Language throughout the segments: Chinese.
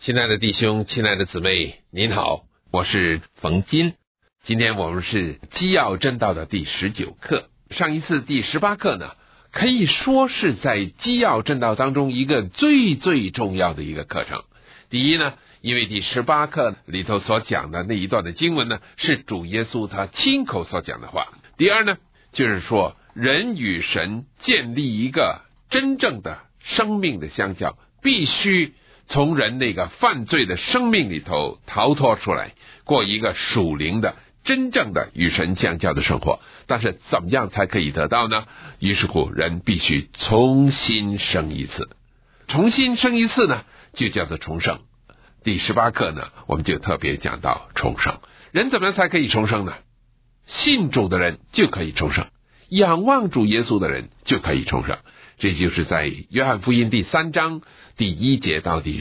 亲爱的弟兄，亲爱的姊妹，您好，我是冯金。今天我们是基要真道的第19课。上一次第18课呢，可以说是在基要真道当中一个最重要的一个课程。第一呢，因为第18课里头所讲的那一段的经文呢，是主耶稣他亲口所讲的话。第二呢，就是说人与神建立一个真正的生命的相交，必须从人那个犯罪的生命里头逃脱出来，过一个属灵的真正的与神相交的生活。但是怎么样才可以得到呢？于是乎人必须重新生一次。重新生一次呢，就叫做重生。第18课呢，我们就特别讲到重生。人怎么样才可以重生呢？信主的人就可以重生，仰望主耶稣的人就可以重生。这就是在约翰福音第3章第1节到第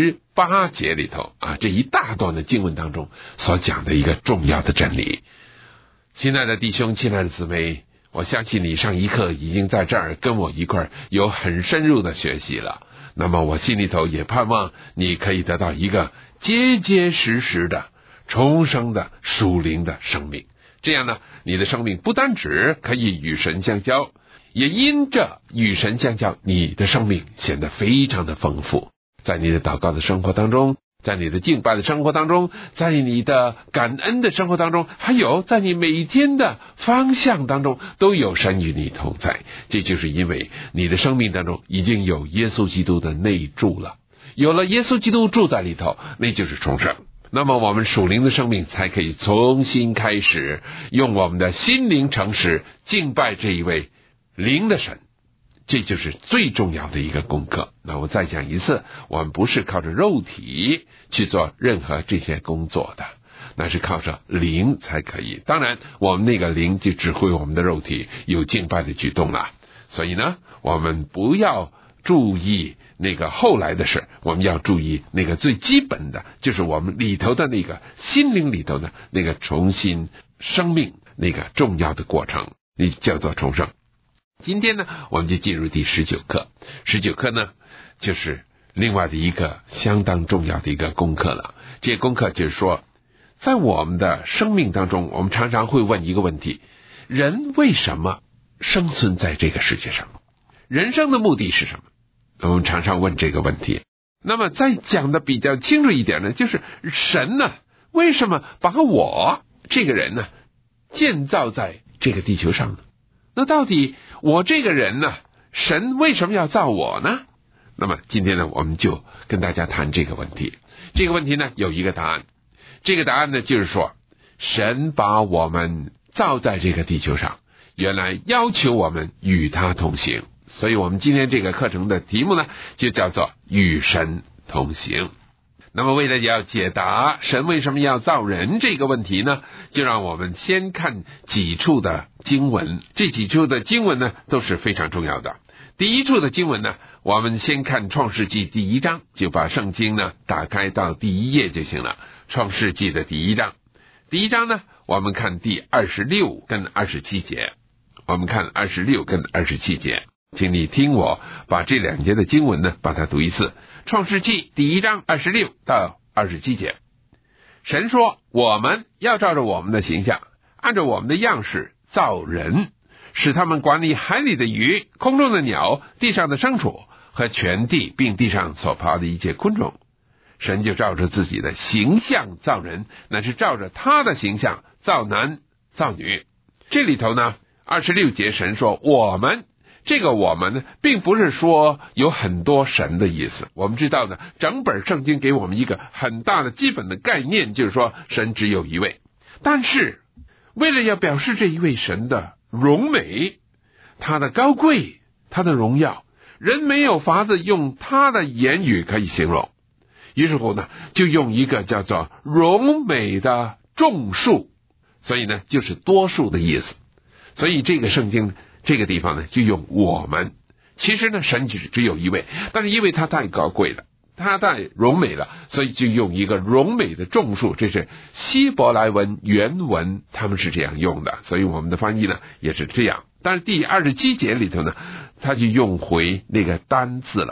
18节里头这一大段的经文当中所讲的一个重要的真理。亲爱的弟兄，亲爱的姊妹，我相信你上一课已经在这儿跟我一块有很深入的学习了。那么我心里头也盼望你可以得到一个结结实实的重生的属灵的生命。这样呢，你的生命不单只可以与神相交，也因着与神相交，你的生命显得非常的丰富。在你的祷告的生活当中，在你的敬拜的生活当中，在你的感恩的生活当中，还有在你每天的方向当中，都有神与你同在。这就是因为你的生命当中已经有耶稣基督的内住了，有了耶稣基督住在里头，那就是重生。那么我们属灵的生命才可以重新开始，用我们的心灵诚实敬拜这一位灵的神。这就是最重要的一个功课。那我再讲一次，我们不是靠着肉体去做任何这些工作的，那是靠着灵才可以。当然我们那个灵就指挥我们的肉体有敬拜的举动了。所以呢，我们不要注意那个后来的事，我们要注意那个最基本的，就是我们里头的那个心灵里头的那个重新生命那个重要的过程，那叫做重生。今天呢，我们就进入第19课。19课呢，就是另外的一个相当重要的一个功课了。这个功课就是说，在我们的生命当中，我们常常会问一个问题：人为什么生存在这个世界上？人生的目的是什么？我们常常问这个问题。那么再讲的比较清楚一点呢，就是神呢，为什么把我这个人呢建造在这个地球上呢？那到底我这个人呢，神为什么要造我呢？那么今天呢，我们就跟大家谈这个问题。这个问题呢，有一个答案。这个答案呢，就是说神把我们造在这个地球上，原来要求我们与他同行。所以我们今天这个课程的题目呢，就叫做与神同行。那么为了要解答神为什么要造人这个问题呢，就让我们先看几处的经文。这几处的经文呢，都是非常重要的。第一处的经文呢，我们先看创世纪第1章，就把圣经呢打开到第1页就行了。创世纪的第1章，第1章呢，我们看第26跟27节。我们看26跟27节，请你听我把这2节的经文呢把它读一次。创世纪第1章26到27节，神说，我们要照着我们的形象，按照我们的样式造人，使他们管理海里的鱼、空中的鸟、地上的牲畜和全地，并地上所爬的一切昆虫。神就照着自己的形象造人，那是照着他的形象造男造女。这里头呢26节神说我们，这个我们呢，并不是说有很多神的意思。我们知道呢，整本圣经给我们一个很大的基本的概念，就是说神只有一位。但是为了要表示这一位神的荣美，他的高贵，他的荣耀，人没有法子用他的言语可以形容。于是乎呢，就用一个叫做荣美的众数，所以呢就是多数的意思。所以这个圣经这个地方呢，就用我们。其实呢，神只有一位，但是因为他太高贵了，他太荣美了，所以就用一个荣美的众数。这是希伯来文原文他们是这样用的，所以我们的翻译呢也是这样。但是第27节里头呢，他就用回那个单字了。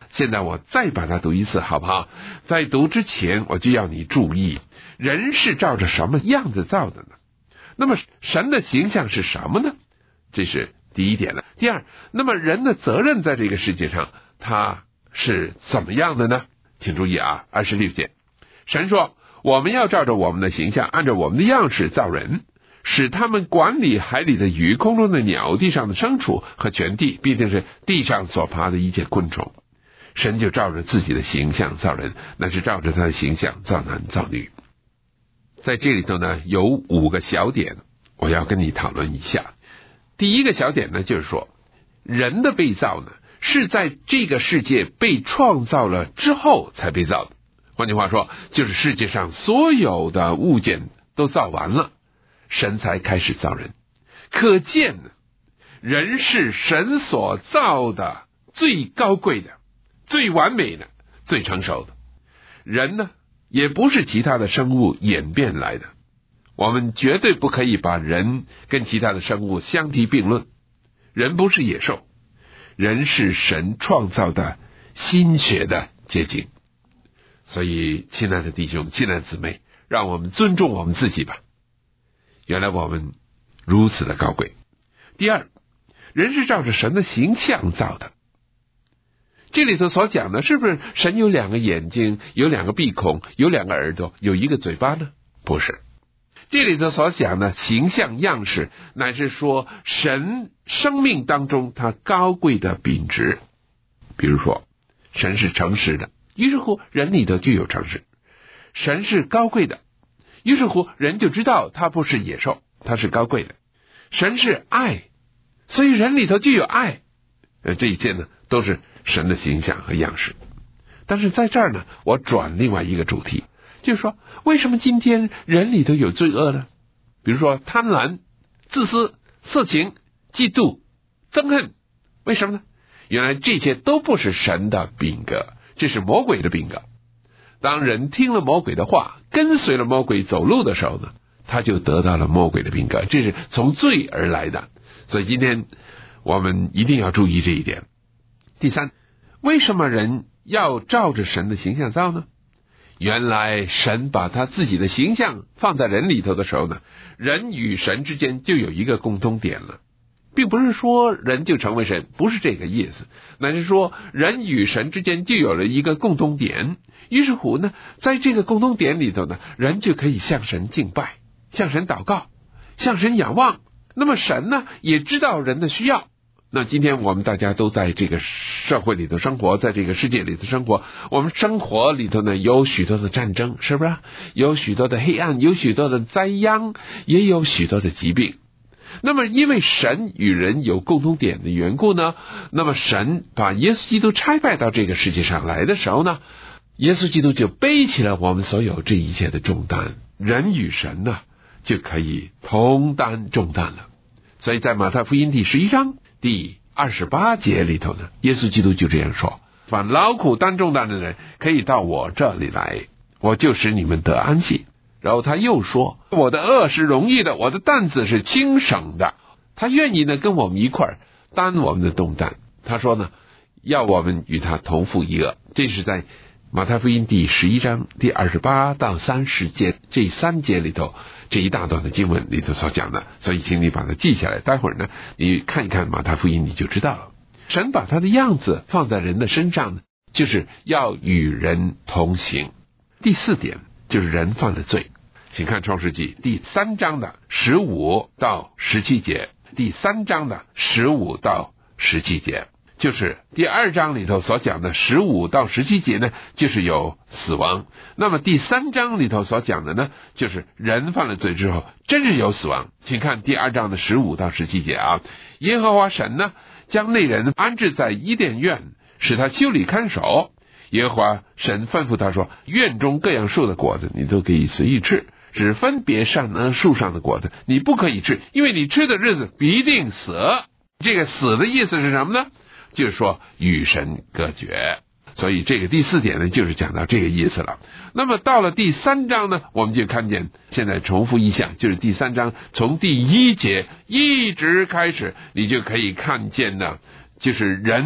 现在我再把它读一次好不好？在读之前我就要你注意，人是照着什么样子造的呢？那么神的形象是什么呢？这是第一点了。第二，那么人的责任在这个世界上他是怎么样的呢？请注意啊，26节，神说我们要照着我们的形象，按照我们的样式造人，使他们管理海里的鱼、空中的鸟、地上的牲畜和全地，必定是地上所爬的一切昆虫。神就照着自己的形象造人，那是照着他的形象造男造女。在这里头呢，有5个小点我要跟你讨论一下。第一个小点呢，就是说人的被造呢，是在这个世界被创造了之后才被造的。换句话说，就是世界上所有的物件都造完了，神才开始造人。可见呢，人是神所造的最高贵的、最完美的、最成熟的。人呢，也不是其他的生物演变来的，我们绝对不可以把人跟其他的生物相提并论。人不是野兽，人是神创造的心血的结晶。所以亲爱的弟兄、亲爱的姊妹，让我们尊重我们自己吧。原来我们如此的高贵。第二，人是照着神的形象造的。这里头所讲的是不是神有2个眼睛，有2个鼻孔，有2个耳朵，有1个嘴巴呢？不是。这里头所讲的形象样式，乃是说神生命当中他高贵的品质。比如说神是诚实的，于是乎人里头就有诚实。神是高贵的，于是乎人就知道他不是野兽，他是高贵的。神是爱，所以人里头就有爱。这一切呢，都是神的形象和样式。但是在这儿呢，我转另外一个主题，就是说为什么今天人里头有罪恶呢？比如说贪婪、自私、色情、嫉妒、憎恨，为什么呢？原来这些都不是神的品格，这是魔鬼的品格。当人听了魔鬼的话，跟随了魔鬼走路的时候呢，他就得到了魔鬼的品格，这是从罪而来的。所以今天我们一定要注意这一点。第三，为什么人要照着神的形象造呢？原来神把他自己的形象放在人里头的时候呢，人与神之间就有一个共通点了，并不是说人就成为神，不是这个意思，乃是说人与神之间就有了一个共通点。于是乎呢，在这个共通点里头呢，人就可以向神敬拜，向神祷告，向神仰望。那么神呢，也知道人的需要。那今天我们大家都在这个社会里头生活，在这个世界里头生活，我们生活里头呢，有许多的战争，是不是？有许多的黑暗，有许多的灾殃，也有许多的疾病。那么因为神与人有共同点的缘故呢，那么神把耶稣基督差派到这个世界上来的时候呢，耶稣基督就背起了我们所有这一切的重担，人与神呢就可以同担重担了。所以在马太福音第11章第28节里头呢，耶稣基督就这样说：凡劳苦担重担的人可以到我这里来，我就使你们得安息。然后他又说，我的轭是容易的，我的担子是轻省的。他愿意呢跟我们一块儿担我们的重担。他说呢，要我们与他同负一轭。这是在马太福音第11章第28到30节这3节里头，这一大段的经文里头所讲的。所以请你把它记下来，待会儿呢你看一看马太福音你就知道了。神把他的样子放在人的身上呢，就是要与人同行。第4点就是人犯了罪。请看创世纪第3章的15到17节，第3章的15到17节，就是第2章里头所讲的15到17节呢，就是有死亡。那么第3章里头所讲的呢，就是人犯了罪之后真是有死亡。请看第2章的15到17节啊。耶和华神呢，将那人安置在伊甸园，使他修理看守。耶和华神吩咐他说，园中各样树的果子你都可以随意吃，只分别善树上的果子你不可以吃，因为你吃的日子必定死。这个死的意思是什么呢？就是说与神隔绝。所以这个第4点呢，就是讲到这个意思了。那么到了第3章呢，我们就看见现在重复一项，就是第3章从第1节一直开始，你就可以看见呢，就是人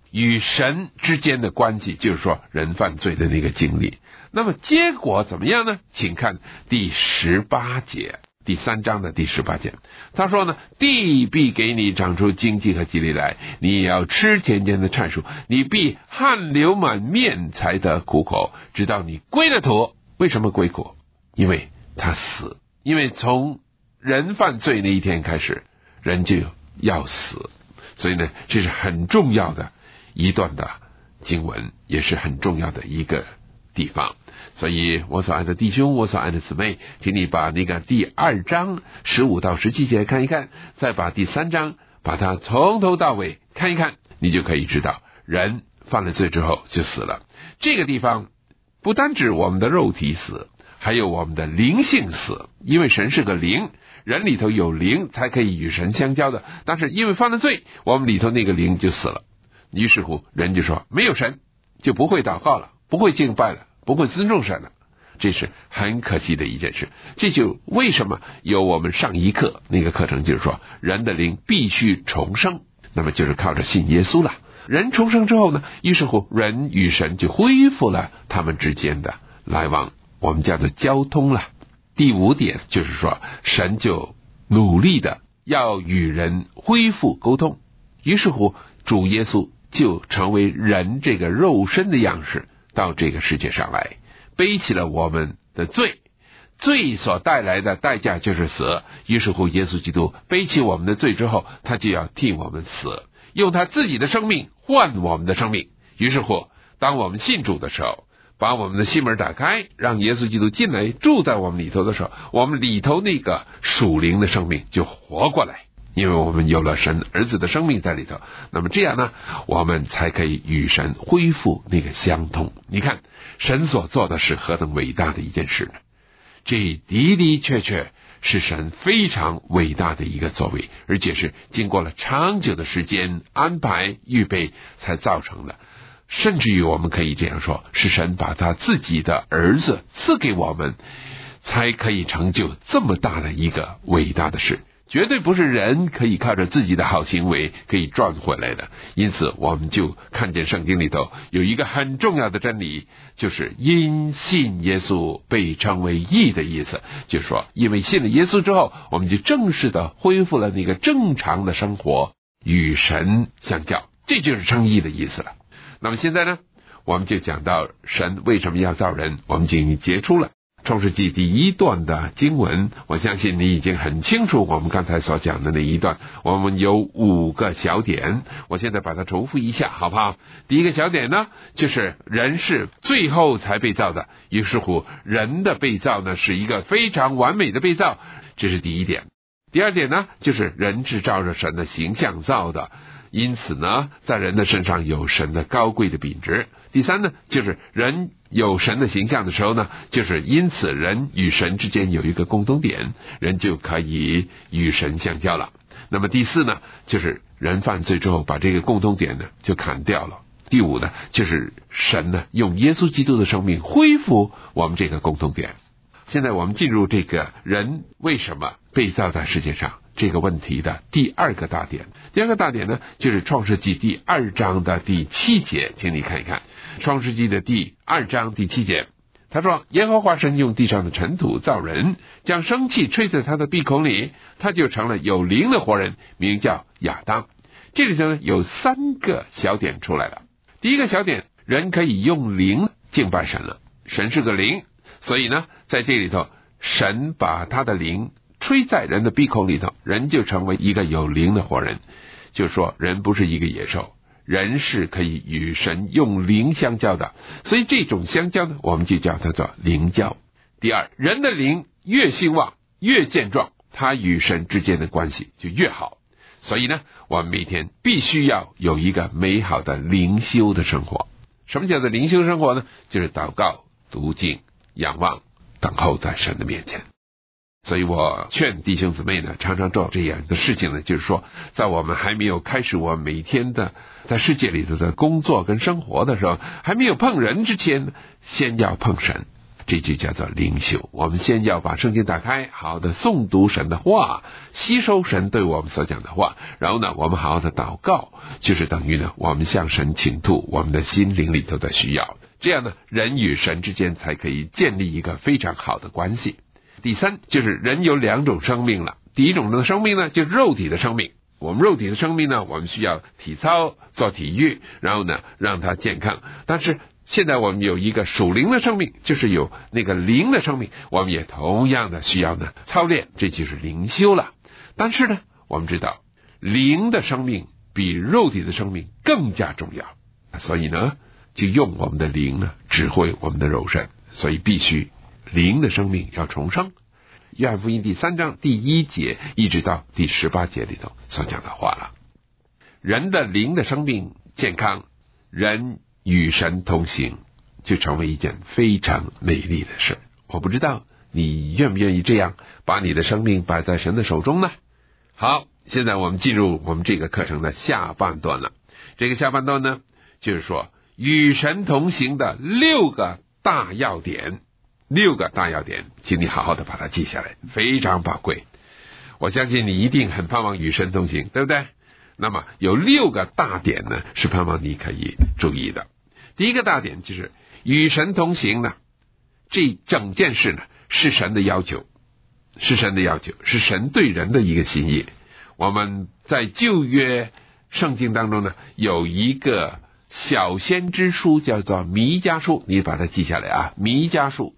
与神之间的关系，就是说人犯罪的那个经历。那么结果怎么样呢？请看第18节，第3章的第18节。他说呢，地必给你长出荆棘和蒺藜来，你也要吃田间的菜蔬，你必汗流满面才得苦口，直到你归了土。为什么归苦？因为他死，因为从人犯罪那一天开始，人就要死。所以呢，这是很重要的一段的经文，也是很重要的一个地方。所以我所爱的弟兄，我所爱的姊妹，请你把那个第2章15到17节看一看，再把第3章把它从头到尾看一看，你就可以知道人犯了罪之后就死了。这个地方不单指我们的肉体死，还有我们的灵性死，因为神是个灵，人里头有灵才可以与神相交的，但是因为犯了罪，我们里头那个灵就死了。于是乎人就说没有神就不会祷告了，不会敬拜了，不会尊重神了，这是很可惜的一件事。这就为什么有我们上一课那个课程，就是说人的灵必须重生，那么就是靠着信耶稣了。人重生之后呢，于是乎人与神就恢复了他们之间的来往，我们叫做交通了。第5点就是说，神就努力的要与人恢复沟通，于是乎主耶稣就成为人这个肉身的样式，到这个世界上来，背起了我们的罪，罪所带来的代价就是死。于是乎耶稣基督背起我们的罪之后，他就要替我们死，用他自己的生命换我们的生命。于是乎当我们信主的时候，把我们的心门打开，让耶稣基督进来住在我们里头的时候，我们里头那个属灵的生命就活过来，因为我们有了神儿子的生命在里头。那么这样呢，我们才可以与神恢复那个相通。你看神所做的是何等伟大的一件事呢？这的的确确是神非常伟大的一个作为，而且是经过了长久的时间安排预备才造成的。甚至于我们可以这样说，是神把他自己的儿子赐给我们，才可以成就这么大的一个伟大的事，绝对不是人可以靠着自己的好行为可以赚回来的。因此我们就看见圣经里头有一个很重要的真理，就是因信耶稣被称为义的意思，就是说因为信了耶稣之后，我们就正式的恢复了那个正常的生活，与神相交，这就是称义的意思了。那么现在呢，我们就讲到神为什么要造人，我们就已经结束了创世纪第1段的经文。我相信你已经很清楚我们刚才所讲的那一段，我们有5个小点，我现在把它重复一下好不好？第一个小点呢，就是人是最后才被造的，于是乎人的被造呢是一个非常完美的被造，这是第一点。第二点呢，就是人是照着神的形象造的，因此呢在人的身上有神的高贵的品质。第三呢，就是人有神的形象的时候呢，就是因此人与神之间有一个共同点，人就可以与神相交了。那么第4呢，就是人犯罪之后把这个共同点呢就砍掉了。第5呢，就是神呢用耶稣基督的生命恢复我们这个共同点。现在我们进入这个人为什么被造在世界上这个问题的第2个大点。第2个大点呢，就是创世纪第2章的第7节，请你看一看创世纪的第2章第7节。他说，耶和华神用地上的尘土造人，将生气吹在他的鼻孔里，他就成了有灵的活人，名叫亚当。这里头呢有3个小点出来了。第一个小点，人可以用灵敬拜神了，神是个灵，所以呢在这里头神把他的灵吹在人的鼻孔里头，人就成为一个有灵的活人。就是说人不是一个野兽，人是可以与神用灵相交的，所以这种相交呢，我们就叫它做灵交。第2，人的灵越兴旺越健壮，他与神之间的关系就越好。所以呢我们每天必须要有一个美好的灵修的生活。什么叫做灵修生活呢？就是祷告、读经、仰望、等候在神的面前。所以我劝弟兄姊妹呢，常常做这样的事情呢，就是说在我们还没有开始我每天的在世界里头的工作跟生活的时候，还没有碰人之前，先要碰神。 这就叫做灵修。我们先要把圣经打开，好好的诵读神的话，吸收神对我们所讲的话，然后呢我们好好的祷告，就是等于呢我们向神倾吐我们的心灵里头的需要，这样呢人与神之间才可以建立一个非常好的关系。第三，就是人有两种生命了。第一种的生命呢，就是肉体的生命。我们肉体的生命呢，我们需要体操，做体育，然后呢让它健康。但是现在我们有一个属灵的生命，就是有那个灵的生命，我们也同样的需要呢操练，这就是灵修了。但是呢我们知道灵的生命比肉体的生命更加重要，所以呢就用我们的灵呢指挥我们的肉身，所以必须灵的生命要重生。约翰福音第3章第1节一直到第18节里头所讲的话了。人的灵的生命健康，人与神同行，就成为一件非常美丽的事。我不知道你愿不愿意这样把你的生命摆在神的手中呢？好，现在我们进入我们这个课程的下半段了。这个下半段呢，就是说与神同行的6个大要点。6个大要点，请你好好的把它记下来，非常宝贵。我相信你一定很盼望与神同行，对不对？那么有6个大点呢，是盼望你可以注意的。第一个大点就是与神同行呢，这整件事呢是神的要求，是神的要求，是神对人的一个心意。我们在旧约圣经当中呢，有一个小先知书叫做弥迦书，你把它记下来啊。弥迦书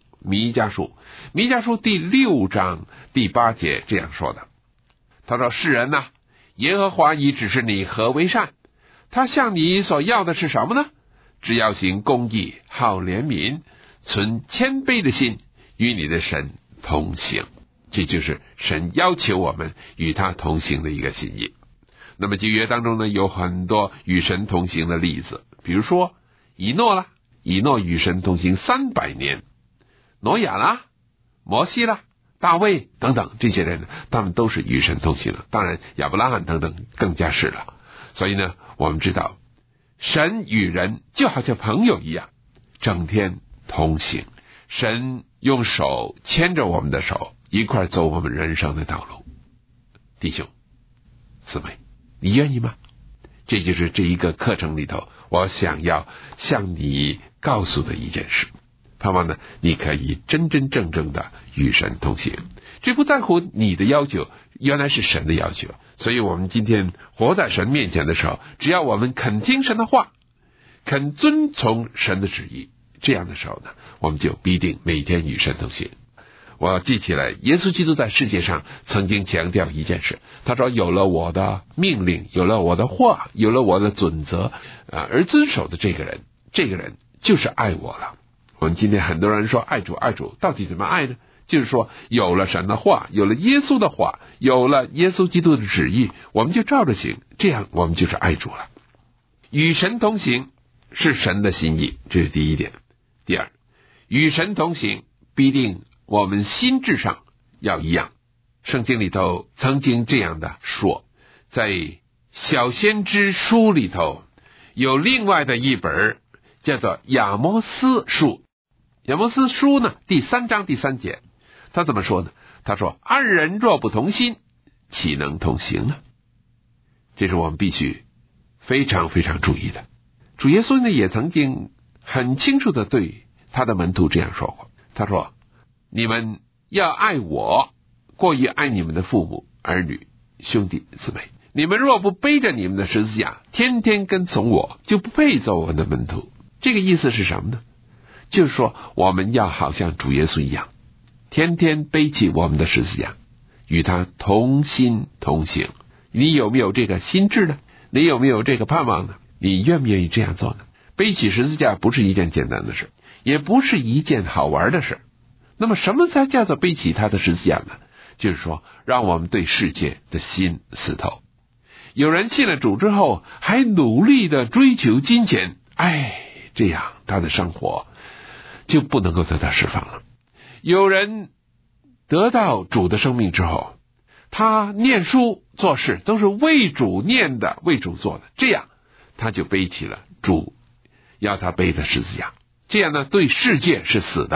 第6章第8节这样说的，他说：世人啊，耶和华已指示你何为善，他向你所要的是什么呢？只要行公义，好怜悯，存谦卑的心，与你的神同行。这就是神要求我们与他同行的一个心意。那么旧约当中呢，有很多与神同行的例子，比如说以诺啦，以诺与神同行300年，挪亚啦，摩西啦，大卫等等，这些人呢，他们都是与神同行了。当然亚伯拉罕等等更加是了。所以呢，我们知道神与人就好像朋友一样，整天同行。神用手牵着我们的手，一块走我们人生的道路。弟兄姊妹，你愿意吗？这就是这一个课程里头我想要向你告诉的一件事，盼望呢你可以真真正正的与神同行。这不在乎你的要求，原来是神的要求。所以我们今天活在神面前的时候，只要我们肯听神的话，肯遵从神的旨意，这样的时候呢，我们就必定每天与神同行。我记起来耶稣基督在世界上曾经强调一件事，他说有了我的命令，有了我的话，有了我的准则而遵守的这个人就是爱我了。我们今天很多人说爱主，到底怎么爱呢？就是说有了神的话，有了耶稣的话，有了耶稣基督的旨意，我们就照着行，这样我们就是爱主了。与神同行是神的心意，这是第一点。第二，与神同行必定我们心智上要一样。圣经里头曾经这样的说，在小先知书里头有另外的一本叫做亚摩斯书。亚摩斯书呢第3章第3节，他怎么说呢？他说：二人若不同心，岂能同行呢？这是我们必须非常非常注意的。主耶稣呢也曾经很清楚的对他的门徒这样说过，他说：你们要爱我，过于爱你们的父母、儿女、兄弟姊妹。你们若不背着你们的十字架，天天跟从我，就不配做我的门徒。这个意思是什么呢？就是说我们要好像主耶稣一样，天天背起我们的十字架，与他同心同行。你有没有这个心智呢？你有没有这个盼望呢？你愿不愿意这样做呢？背起十字架不是一件简单的事，也不是一件好玩的事。那么什么才叫做背起他的十字架呢？就是说让我们对世界的心死透。有人信了主之后还努力的追求金钱，这样他的生活就不能够得到释放了。有人得到主的生命之后，他念书做事都是为主念的，为主做的，这样他就背起了主要他背的十字架。这样呢，对世界是死的，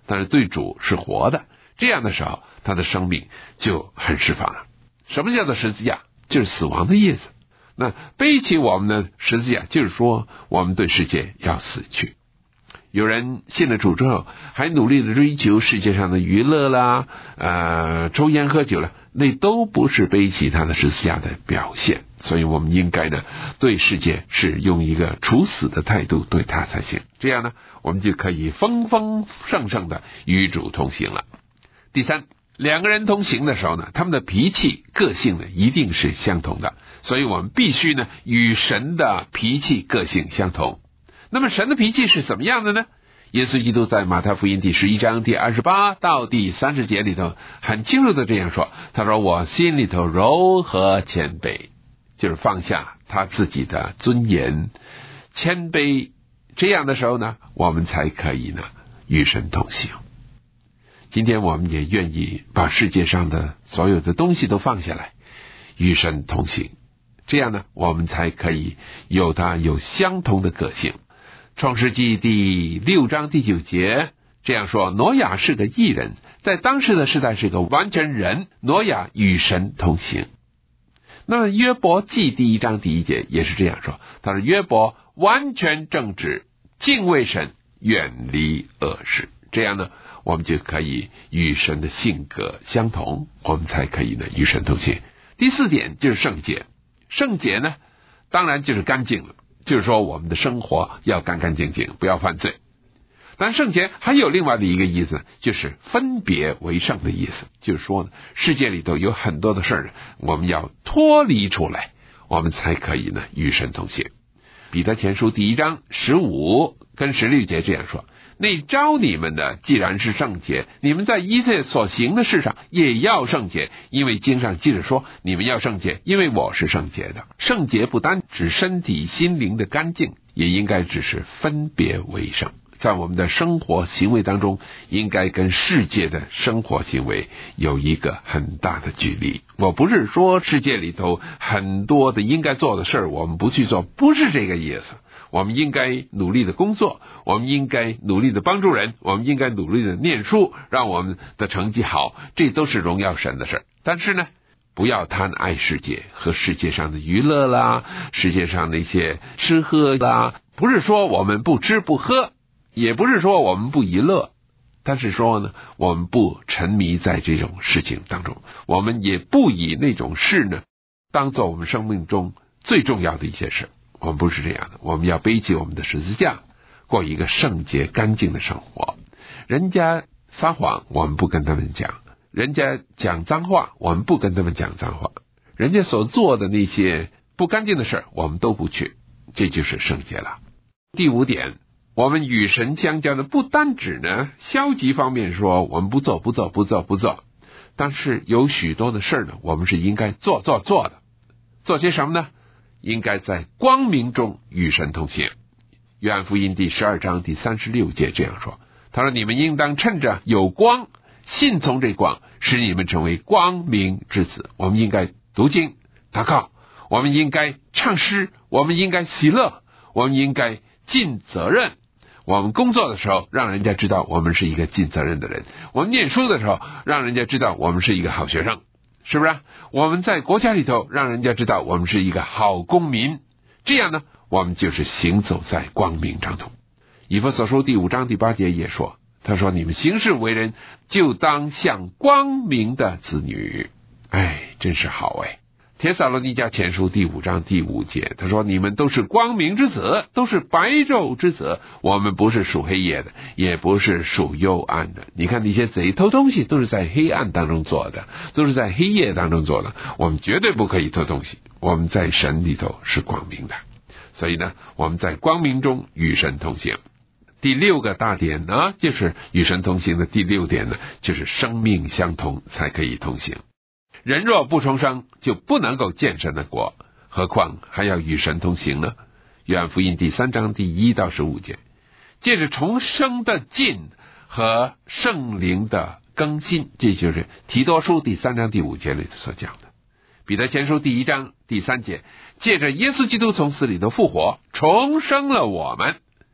但是对主是活的，这样的时候他的生命就很释放了。什么叫做十字架？就是死亡的意思。那背起我们的十字架，就是说我们对世界要死去。有人信了主之后还努力的追求世界上的娱乐啦，抽烟喝酒了，那都不是背起他的十字架的表现。所以我们应该呢对世界是用一个处死的态度对他才行，这样呢我们就可以丰丰盛盛的与主同行了。第三，两个人同行的时候呢，他们的脾气个性呢一定是相同的，所以我们必须呢与神的脾气个性相同。那么神的脾气是怎么样的呢？耶稣基督在马太福音第11章第28到第30节里头很清楚的这样说，他说我心里头柔和谦卑，就是放下他自己的尊严，谦卑，这样的时候呢我们才可以呢与神同行。今天我们也愿意把世界上的所有的东西都放下来，与神同行，这样呢我们才可以有相同的个性。创世纪第6章第9节这样说，挪亚是个义人，在当时的时代是个完全人，挪亚与神同行。那么约伯记第1章第1节也是这样说，他说约伯完全正直，敬畏神，远离恶事，这样呢我们就可以与神的性格相同，我们才可以呢与神同行。第4点就是圣洁。圣洁呢当然就是干净了，就是说我们的生活要干干净净，不要犯罪。但圣洁还有另外的一个意思，就是分别为圣的意思，就是说呢世界里头有很多的事儿，我们要脱离出来，我们才可以呢与神同行。彼得前书第1章15跟16节这样说，那召你们的既然是圣洁，你们在一切所行的事上也要圣洁，因为经上记着说，你们要圣洁，因为我是圣洁的。圣洁不单指身体心灵的干净，也应该只是分别为圣，在我们的生活行为当中应该跟世界的生活行为有一个很大的距离。我不是说世界里头很多的应该做的事我们不去做，不是这个意思。我们应该努力的工作，我们应该努力的帮助人，我们应该努力的念书，让我们的成绩好，这都是荣耀神的事。但是呢不要贪爱世界和世界上的娱乐啦，世界上的一些吃喝啦，不是说我们不吃不喝，也不是说我们不娱乐，但是说呢我们不沉迷在这种事情当中，我们也不以那种事呢当做我们生命中最重要的一些事。我们不是这样的，我们要背起我们的十字架，过一个圣洁干净的生活。人家撒谎我们不跟他们讲，人家讲脏话我们不跟他们讲脏话，人家所做的那些不干净的事我们都不去，这就是圣洁了。第5点，我们与神相交的不单指呢消极方面说我们不做，但是有许多的事呢我们是应该做的。做些什么呢？应该在光明中与神同行。约翰福音第12章第36节这样说，他说你们应当趁着有光，信从这光，使你们成为光明之子。我们应该读经祷告，我们应该唱诗，我们应该喜乐，我们应该尽责任。我们工作的时候让人家知道我们是一个尽责任的人，我们念书的时候让人家知道我们是一个好学生，是不是？我们在国家里头让人家知道我们是一个好公民，这样呢我们就是行走在光明当中。以弗所书第5章第8节也说，他说你们行事为人就当像光明的子女。真是好帖撒罗尼迦前书第5章第5节，他说你们都是光明之子，都是白昼之子，我们不是属黑夜的，也不是属幽暗的。你看那些贼偷东西都是在黑暗当中做的，都是在黑夜当中做的，我们绝对不可以偷东西，我们在神里头是光明的。所以呢我们在光明中与神同行。第6个大点呢，就是与神同行的第6点呢，就是生命相同才可以同行。人若不重生，就不能够见神的国，何况还要与神同行呢？约翰福音第3章第1到15节，借着重生的进和圣灵的更新，这就是提多书第3章第5节里所讲的。彼得前书第1章第3节，借着耶稣基督从死里的复活，重生了我们。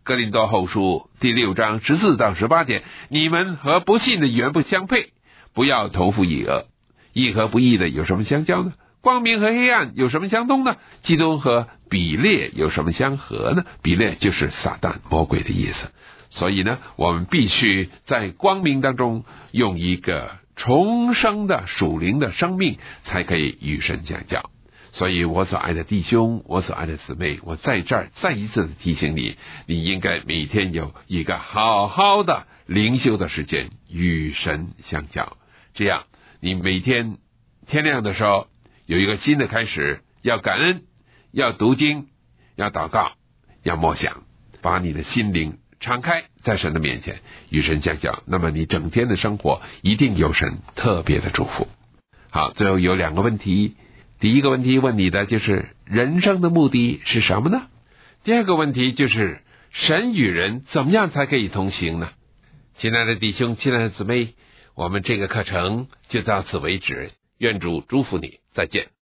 哥林多后书第6章14到18节，你们和不信的原不相配，不要同父异恶。义和不义的有什么相交呢？光明和黑暗有什么相通呢？基督和比列有什么相合呢？比列就是撒旦魔鬼的意思。所以呢，我们必须在光明当中用一个重生的属灵的生命，才可以与神相交。所以我所爱的弟兄，我所爱的姊妹，我在这儿再一次的提醒你，你应该每天有一个好好的灵修的时间与神相交，这样你每天天亮的时候有一个新的开始，要感恩，要读经，要祷告，要默想，把你的心灵敞开在神的面前与神相交，那么你整天的生活一定有神特别的祝福。好，最后有2个问题。第一个问题问你的就是人生的目的是什么呢？第二个问题就是神与人怎么样才可以同行呢？亲爱的弟兄，亲爱的姊妹，我们这个课程就到此为止，愿主祝福你，再见。